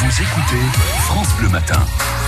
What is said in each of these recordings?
Vous écoutez France Bleu Matin.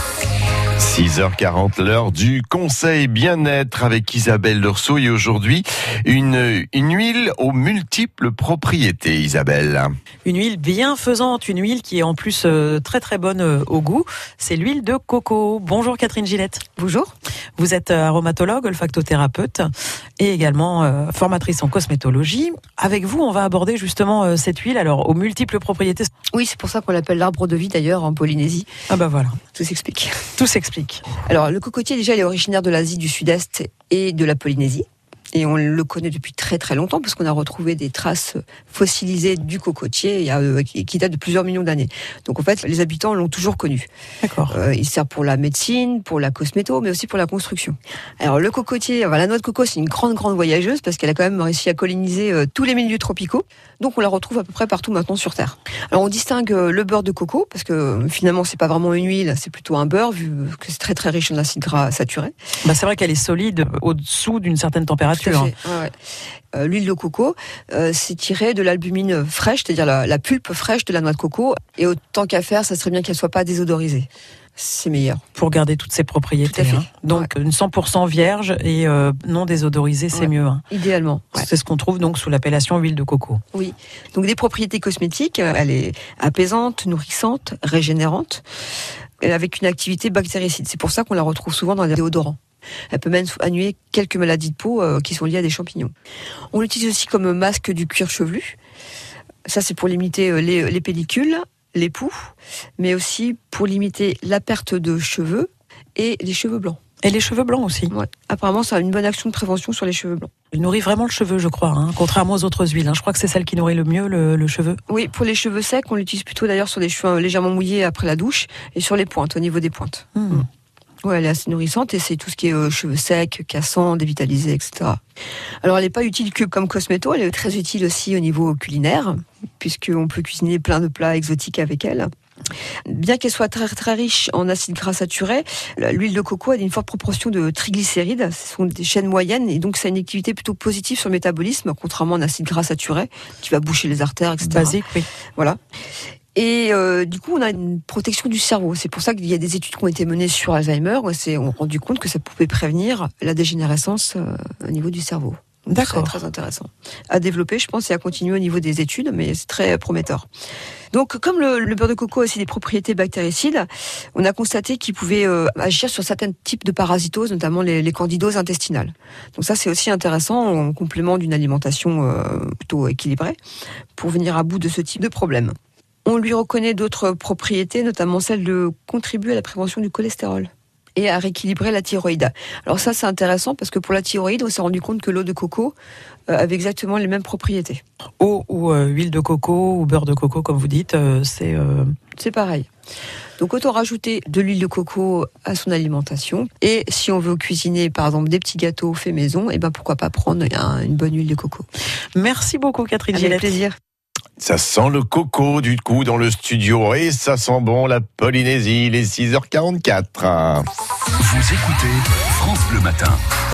6h40, l'heure du conseil bien-être avec Isabelle Lerceau et aujourd'hui, une huile aux multiples propriétés, Isabelle. Une huile bienfaisante, une huile qui est en plus très très bonne au goût, c'est l'huile de coco. Bonjour Catherine Gillette. Bonjour. Vous êtes aromatologue, olfactothérapeute et également formatrice en cosmétologie. Avec vous, on va aborder justement cette huile alors aux multiples propriétés. Oui, c'est pour ça qu'on l'appelle l'arbre de vie d'ailleurs en Polynésie. Ah bah voilà. Tout s'explique. Tout s'explique. Alors le cocotier déjà il est originaire de l'Asie du Sud-Est et de la Polynésie. Et on le connaît depuis très très longtemps parce qu'on a retrouvé des traces fossilisées du cocotier qui datent de plusieurs millions d'années. Donc en fait, les habitants l'ont toujours connu. D'accord. Il sert pour la médecine, pour la cosméto, mais aussi pour la construction. Alors le cocotier, la noix de coco, c'est une grande voyageuse parce qu'elle a quand même réussi à coloniser tous les milieux tropicaux. Donc on la retrouve à peu près partout maintenant sur Terre. Alors on distingue le beurre de coco parce que finalement c'est pas vraiment une huile, c'est plutôt un beurre vu que c'est très très riche en acides gras saturés. Bah c'est vrai qu'elle est solide au-dessous d'une certaine température. Ouais. L'huile de coco, c'est tiré de l'albumine fraîche, c'est-à-dire la pulpe fraîche de la noix de coco. Et autant qu'à faire, ça serait bien qu'elle soit pas désodorisée. C'est meilleur. Pour garder toutes ses propriétés. Tout à fait. Hein. Donc une 100% vierge et non désodorisée, c'est mieux. Hein. Idéalement. Ouais. C'est ce qu'on trouve donc sous l'appellation huile de coco. Oui. Donc des propriétés cosmétiques, elle est apaisante, nourrissante, régénérante, avec une activité bactéricide. C'est pour ça qu'on la retrouve souvent dans les déodorants. Elle peut même annuler quelques maladies de peau qui sont liées à des champignons. On l'utilise aussi comme masque du cuir chevelu. Ça, c'est pour limiter les pellicules, les poux, mais aussi pour limiter la perte de cheveux et les cheveux blancs. Et les cheveux blancs aussi. Ouais. Apparemment, ça a une bonne action de prévention sur les cheveux blancs. Elle nourrit vraiment le cheveu, je crois, hein, contrairement aux autres huiles. Hein. Je crois que c'est celle qui nourrit le mieux le cheveu. Oui, pour les cheveux secs, on l'utilise plutôt d'ailleurs sur les cheveux légèrement mouillés après la douche et sur les pointes, au niveau des pointes. Ouais, elle est assez nourrissante et c'est tout ce qui est cheveux secs, cassants, dévitalisés, etc. Alors, elle n'est pas utile que comme cosméto, elle est très utile aussi au niveau culinaire, puisqu'on peut cuisiner plein de plats exotiques avec elle. Bien qu'elle soit très, très riche en acides gras saturés, l'huile de coco a une forte proportion de triglycérides. Ce sont des chaînes moyennes et donc ça a une activité plutôt positive sur le métabolisme, contrairement à un acide gras saturé qui va boucher les artères, etc. Basique, oui. Voilà. Et du coup, on a une protection du cerveau. C'est pour ça qu'il y a des études qui ont été menées sur Alzheimer. On s'est rendu compte que ça pouvait prévenir la dégénérescence au niveau du cerveau. Donc, d'accord. C'est très intéressant à développer, je pense, et à continuer au niveau des études, mais c'est très prometteur. Donc, comme le beurre de coco a aussi des propriétés bactéricides, on a constaté qu'il pouvait agir sur certains types de parasitoses, notamment les candidoses intestinales. Donc ça, c'est aussi intéressant en complément d'une alimentation plutôt équilibrée pour venir à bout de ce type de problème. On lui reconnaît d'autres propriétés, notamment celle de contribuer à la prévention du cholestérol et à rééquilibrer la thyroïde. Alors ça, c'est intéressant parce que pour la thyroïde, on s'est rendu compte que l'eau de coco avait exactement les mêmes propriétés. Eau ou huile de coco ou beurre de coco, comme vous dites, c'est pareil. Donc autant rajouter de l'huile de coco à son alimentation. Et si on veut cuisiner, par exemple, des petits gâteaux faits maison, et ben pourquoi pas prendre une bonne huile de coco. Merci beaucoup Catherine Gillette. Avec plaisir. Ça sent le coco du coup dans le studio et ça sent bon la Polynésie, les 6h44. Vous écoutez France Bleu Matin.